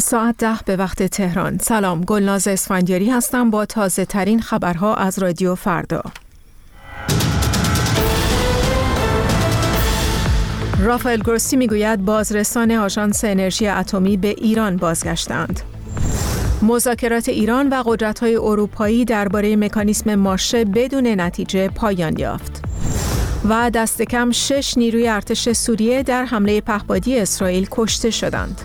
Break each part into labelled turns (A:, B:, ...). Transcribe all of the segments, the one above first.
A: ساعت 10 به وقت تهران. سلام، گلناز اسفندیاری هستم با تازه ترین خبرها از رادیو فردا. رافائل گروسی میگوید بازرسان آژانس انرژی اتمی به ایران بازگشتند. مذاکرات ایران و قدرت‌های اروپایی درباره مکانیسم مارشه بدون نتیجه پایان یافت. و دست کم 6 نیروی ارتش سوریه در حمله پهپادی اسرائیل کشته شدند.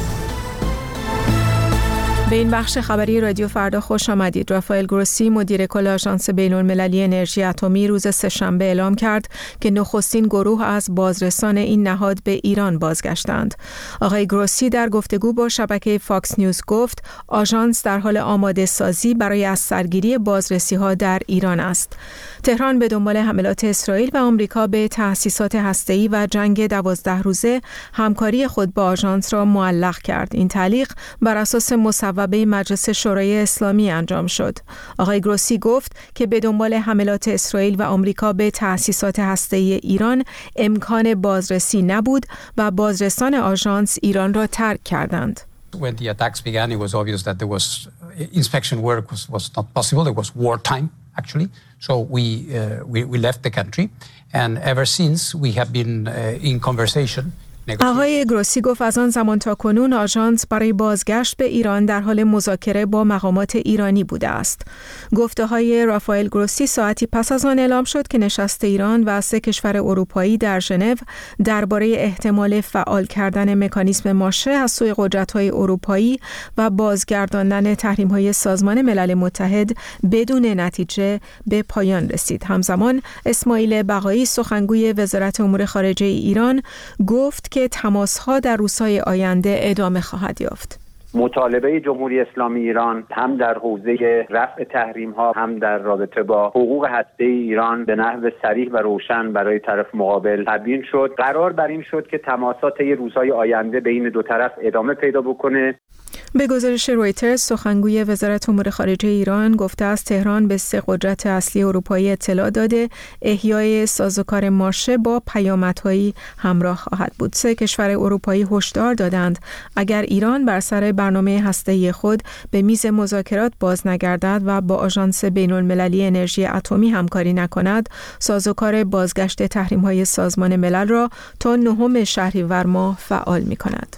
A: به این بخش خبری رادیو فردا خوش آمدید. رافائل گروسی مدیر کل آژانس بین‌المللی انرژی اتمی روز سه‌شنبه اعلام کرد که نخستین گروه از بازرسان این نهاد به ایران بازگشتند. آقای گروسی در گفتگو با شبکه فاکس نیوز گفت آژانس در حال آماده سازی برای از سرگیری بازرسی‌ها در ایران است. تهران به دنبال حملات اسرائیل و آمریکا به تأسیسات هسته‌ای و جنگ 12 روزه همکاری خود با آژانس را معلق کرد. این تعلیق بر اساس مصوبه مجلس شورای اسلامی انجام شد. آقای گروسی گفت که به دنبال حملات اسرائیل و آمریکا به تأسیسات هسته‌ای ایران امکان بازرسی نبود و بازرسان آژانس ایران را ترک کردند.
B: When the attacks began, it was obvious that there was inspection work was not possible. It was wartime, actually. So we left the country, and ever since we have been in conversation.
A: آقای گروسی گفت از آن زمان تا کنون آژانس برای بازگشت به ایران در حال مذاکره با مقامات ایرانی بوده است. گفته‌های رافائل گروسی ساعتی پس از آن اعلام شد که نشست ایران و 3 کشور اروپایی در ژنو درباره احتمال فعال کردن مکانیسم مارشه از سوی قدرت‌های اروپایی و بازگرداندن تحریم‌های سازمان ملل متحد بدون نتیجه به پایان رسید. همزمان اسماعیل بقایی سخنگوی وزارت امور خارجه ایران گفت که تماس‌ها در روزهای آینده ادامه خواهد یافت.
C: مطالبه جمهوری اسلامی ایران هم در حوزه رفع تحریم‌ها هم در رابطه با حقوق هسته‌ای ایران به نحو صریح و روشن برای طرف مقابل تبیین شد. قرار بر این شد که تماسات روزهای آینده بین دو طرف ادامه پیدا بکنه.
A: به گزارش رویترز سخنگوی وزارت امور خارجه ایران گفته است تهران به 3 قدرت اصلی اروپایی اطلاع داده احیای سازوکار مارشه با پیامدهایی همراه خواهد بود. 3 کشور اروپایی هشدار دادند اگر ایران بر سر برنامه هسته‌ای خود به میز مذاکرات باز نگردد و با آژانس بین‌المللی انرژی اتمی همکاری نکند، سازوکار بازگشت تحریم‌های سازمان ملل را تا 9 شهریور ماه فعال می‌کند.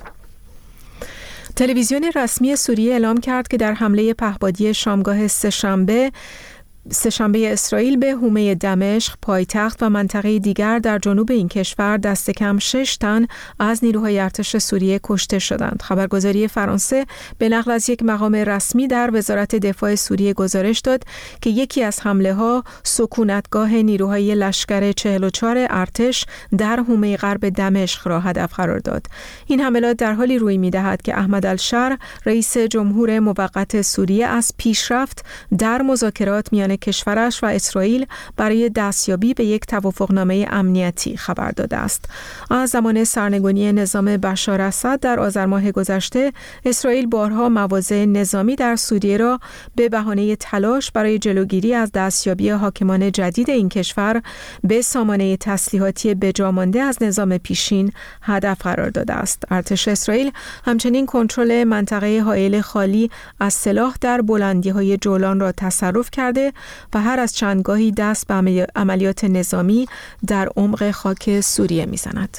A: تلویزیون رسمی سوریه اعلام کرد که در حمله پهپادی شامگاه سه‌شنبه اسرائیل به حومه دمشق، پایتخت و منطقه دیگر در جنوب این کشور دست کم 6 تن از نیروهای ارتش سوریه کشته شدند. خبرگزاری فرانسه به نقل از یک مقام رسمی در وزارت دفاع سوریه گزارش داد که یکی از حمله‌ها سکونتگاه نیروهای لشکر 44 ارتش در حومه غرب دمشق را هدف قرار داد. این حملات در حالی روی می‌دهد که احمد الشر رئیس جمهور موقت سوریه از پیشرفت در مذاکرات میان کشورش و اسرائیل برای دستیابی به یک توافقنامه امنیتی خبر داده است. از زمان سرنگونی نظام بشار اسد در آذر ماه گذشته، اسرائیل بارها مواضع نظامی در سوریه را به بهانه تلاش برای جلوگیری از دستیابی حاکمان جدید این کشور به سامانه تسلیحاتی بجامانده از نظام پیشین هدف قرار داده است. ارتش اسرائیل همچنین کنترل منطقه حائل خالی از سلاح در بلندی‌های جولان را تصرف کرده و هر از چندگاهی دست به عملیات نظامی در عمق خاک سوریه می‌زند.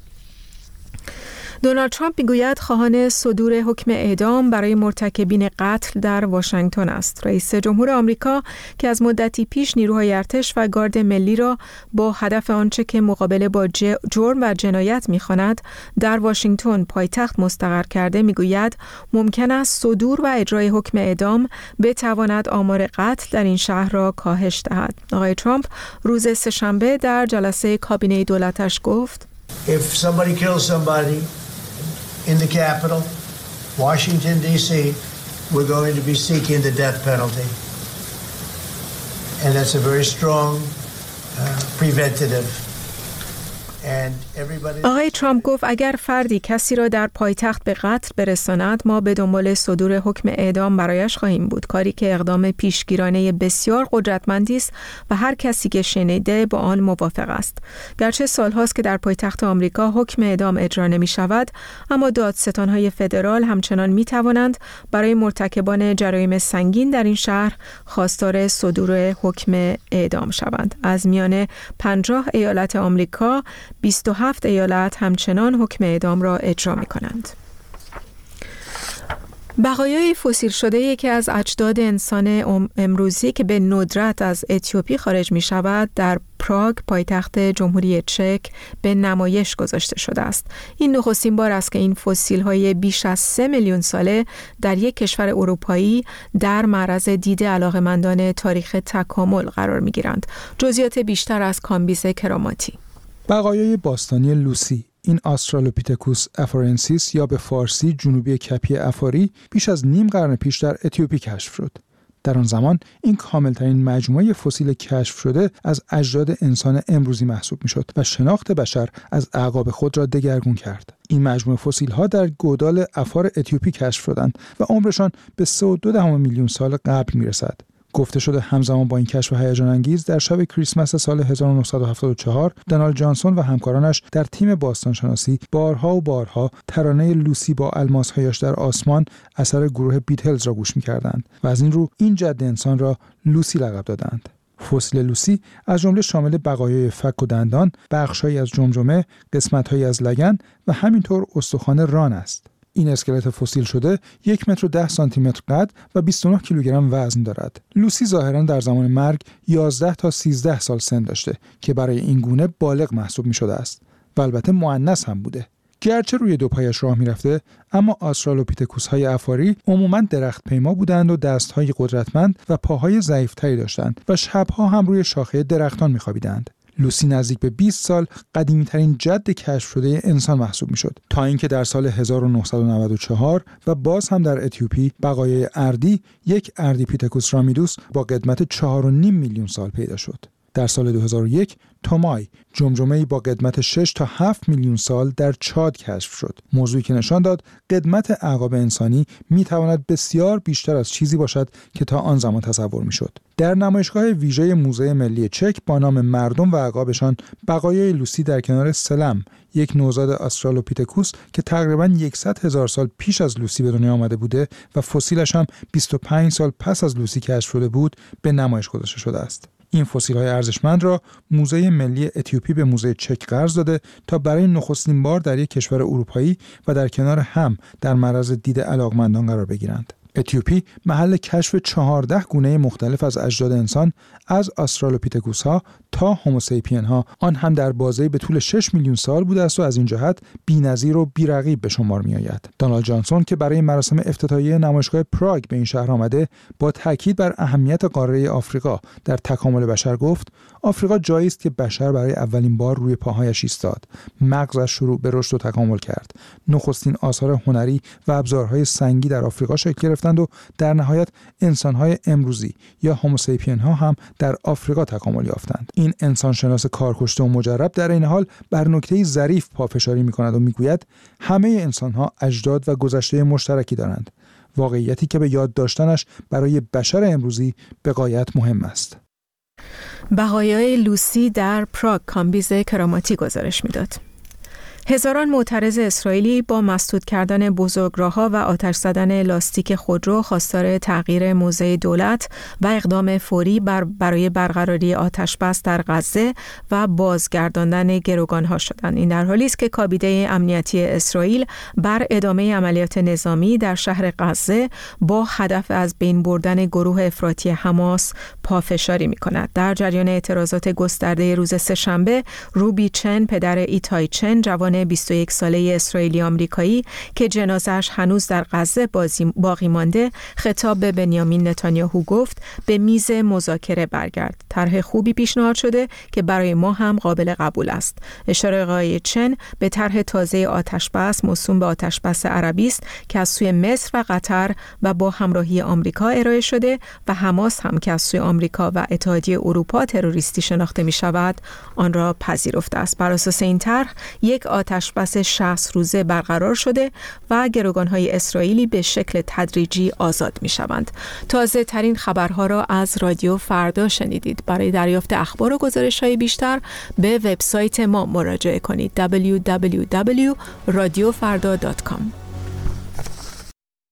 A: دونالد ترامپ میگوید خواهان صدور حکم اعدام برای مرتکبین قتل در واشنگتن است. رئیس جمهور آمریکا که از مدتی پیش نیروهای ارتش و گارد ملی را با هدف آنچه که مقابله با جرم و جنایت می‌خواند در واشنگتن پایتخت مستقر کرده، میگوید ممکن است صدور و اجرای حکم اعدام بتواند آمار قتل در این شهر را کاهش دهد. آقای ترامپ روز سه‌شنبه در جلسه کابینه دولتش گفت
D: If somebody kills somebody in the capital, Washington, D.C., we're going to be seeking the death penalty. And that's a very strong preventative. And
A: آقای ترامپ گفت اگر فردی کسی را در پایتخت به قتل برساند ما به دنبال صدور حکم اعدام برایش خواهیم بود، کاری که اقدام پیشگیرانه بسیار قدرتمندی است و هر کسی که شنیده با آن موافق است. گرچه سالهاست که در پایتخت آمریکا حکم اعدام اجرا نمی شود، اما دادستان‌های فدرال همچنان می توانند برای مرتکبان جرایم سنگین در این شهر خواستار صدور حکم اعدام شوند. از میان 50 ایالت آمریکا 27 ایالت همچنان حکم اعدام را اجرا می کنند. بقایای فسیل شده یکی از اجداد انسان امروزی که به ندرت از اتیوپی خارج می شود در پراگ پایتخت جمهوری چک به نمایش گذاشته شده است. این نخستین بار است که این فسیل های بیش از 3 میلیون ساله در یک کشور اروپایی در معرض دید علاقه‌مندان تاریخ تکامل قرار می گیرند. جزئیات بیشتر از کامبیز کراماتی.
E: بقایای باستانی لوسی، این آسترالوپیتکوس افارنسیس یا به فارسی جنوبی کپی افاری، بیش از نیم قرن پیش در اتیوپی کشف شد. در آن زمان این کاملترین مجموعه فسیل کشف شده از اجداد انسان امروزی محسوب میشد و شناخت بشر از اعقاب خود را دگرگون کرد. این مجموعه فسیل ها در گودال افار اتیوپی کشف شدند و عمرشان به 3.2 میلیون سال قبل میرسد. گفته شده همزمان با این کشف هیجان انگیز در شب کریسمس سال 1974 دونالد جانسون و همکارانش در تیم باستانشناسی بارها ترانه لوسی با الماس‌هایش در آسمان اثر گروه بیتلز را گوش می‌کردند و از این رو این جد انسان را لوسی لقب دادند. فسیل لوسی از جمله شامل بقایای فک و دندان، بخش‌هایی از جمجمه، قسمت‌هایی از لگن و همینطور استخوان ران است. این اسکلت فسیل شده 1 متر و 10 سانتی متر قد و 29 کیلوگرم وزن دارد. لوسی ظاهراً در زمان مرگ 11 تا 13 سال سن داشته که برای این گونه بالغ محسوب می شده است و البته مؤنث هم بوده. گرچه روی دو پایش راه می رفته، اما آسترالوپیتکوس های افاری عموماً درخت پیما بودند و دست‌های قدرتمند و پاهای ضعیف‌تری داشتند و شب‌ها هم روی شاخه درختان می خوابیدند. لوسی نزدیک به 20 سال قدیمی‌ترین جد کشف شده انسان محسوب می‌شد تا اینکه در سال 1994 و باز هم در اتیوپی بقایای اردی یک اردیپیتکوس رامیدوس با قدمت 4.5 میلیون سال پیدا شد. در سال 2001 تومای جمجمه‌ای با قدمت 6 تا 7 میلیون سال در چاد کشف شد. موضوعی که نشان داد قدمت اعقاب انسانی می‌تواند بسیار بیشتر از چیزی باشد که تا آن زمان تصور می‌شد. در نمایشگاه ویژه موزه ملی چک با نام مردم و اعقابشان بقایای لوسی در کنار سلم، یک نوزاد آسترالوپیتکوس که تقریباً 100,000 سال پیش از لوسی به دنیا آمده بوده و فسیلش هم 25 سال پس از لوسی کشف شده بود، به نمایش گذاشته شده است. این فسیل‌های ارزشمند را موزه ملی اتیوپی به موزه چک قرض داده تا برای نخستین بار در یک کشور اروپایی و در کنار هم در معرض دید علاقمندان قرار بگیرند. اتیوپی محل کشف 14 گونه مختلف از اجداد انسان از آسترالوپیتکوس‌ها تا هوموسیپین ها، آن هم در بازه‌ای به طول 6 میلیون سال بوده است و از این جهت بی‌نظیر و بی‌رقیب به شمار می‌آید. دونالد جانسون که برای مراسم افتتاحیه نمایشگاه پراگ به این شهر آمده، با تاکید بر اهمیت قاره آفریقا در تکامل بشر گفت: آفریقا جایی است که بشر برای اولین بار روی پاهایش ایستاد، مغزش شروع به رشد و تکامل کرد. نخستین آثار هنری و ابزارهای سنگی در آفریقا شکل گرفتند و در نهایت انسان‌های امروزی یا هوموسیپین ها هم در آفریقا تکامل یافتند. این انسانشناس کارکشته و مجرب در این حال بر نکته‌ای ظریف پافشاری می‌کند و می‌گوید همه انسان‌ها اجداد و گذشته مشترکی دارند، واقعیتی که به یاد داشتنش برای بشر امروزی به غایت مهم است.
A: بقایای لوسی در پراگ کامبیز کراماتی گزارش می‌داد. هزاران معترض اسرائیلی با مسدود کردن بزرگراه‌ها و آتش زدن لاستیک خودرو خواستار تغییر موضع دولت و اقدام فوری برای برقراری آتش بس در غزه و بازگرداندن گروگان‌ها شدند. این در حالی است که کابینه امنیتی اسرائیل بر ادامه عملیات نظامی در شهر غزه با هدف از بین بردن گروه افراطی حماس پافشاری می‌کند. در جریان اعتراضات گسترده روز سه‌شنبه، روبی چن، پدر ایتای چن، جوان زن 21 ساله اسرائیلی آمریکایی که جنازه‌اش هنوز در غزه باقی مانده خطاب به بنیامین نتانیاهو گفت به میز مذاکره برگرد. طرح خوبی پیشنهاد شده که برای ما هم قابل قبول است. اشاره آقای چن به طرح تازه آتشبس موسوم به آتشبس عربی است که از سوی مصر و قطر و با همراهی آمریکا ارائه شده و حماس هم که از سوی آمریکا و اتحادیه اروپا تروریستی شناخته می شود آن را پذیرفته است. بر اساس این طرح یک آتشبس 60 روزه برقرار شده و گروگان‌های اسرائیلی به شکل تدریجی آزاد می شوند. تازه ترین خبرها را از رادیو فردا شنیدید. برای دریافت اخبار و گزارش‌های بیشتر به وبسایت ما مراجعه کنید www.radiofarda.com.